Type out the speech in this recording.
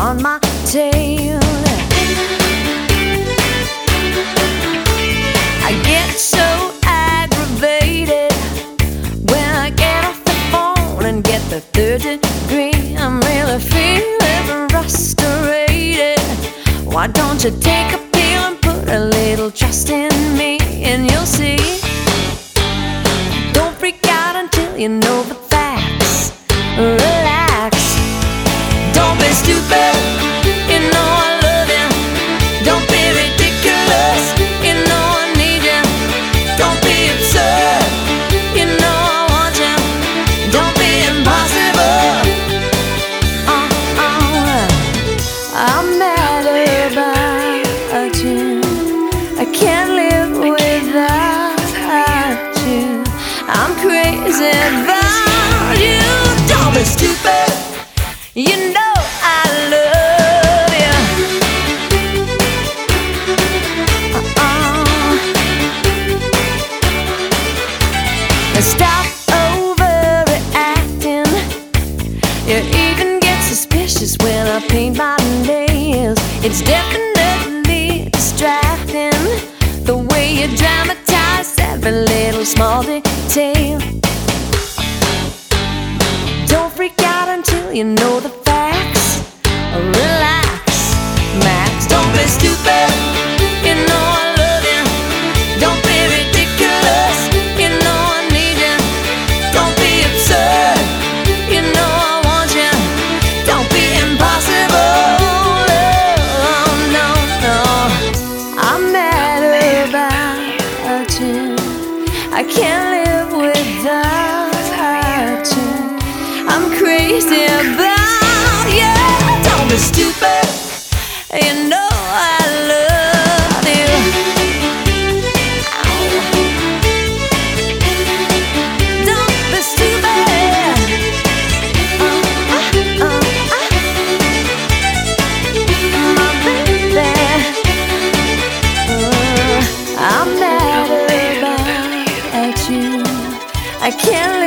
on my tail. I get so aggravated when I get off the phone and get the third degree. I'm really feeling frustrated. Why don't you take a pill and put a little trust in me, and you'll see. Don't freak out until you know the facts. Relax, don't be stupid. You know I love you. Don't be ridiculous. You know I need you. Don't be absurd. You know I want you. Don't be impossible. I'm mad about you. I can't live without you. I'm crazy about you. Don't be stupid. You know I love you. Stop overreacting. You even get suspicious when I paint my nails. It's definitely distracting the way you dramatize every little small detail. Don't freak out until you know the facts. Relax, Max. Don't be stupid. You know I love you. Don't be ridiculous. You know I need you. Don't be absurd. You know I want you. Don't be impossible. Oh, no, no. I'm mad about you. I can't live without you. I'm crazy about you. Don't be stupid. You know I love you. Don't be stupid. My baby. I'm mad about you. I can't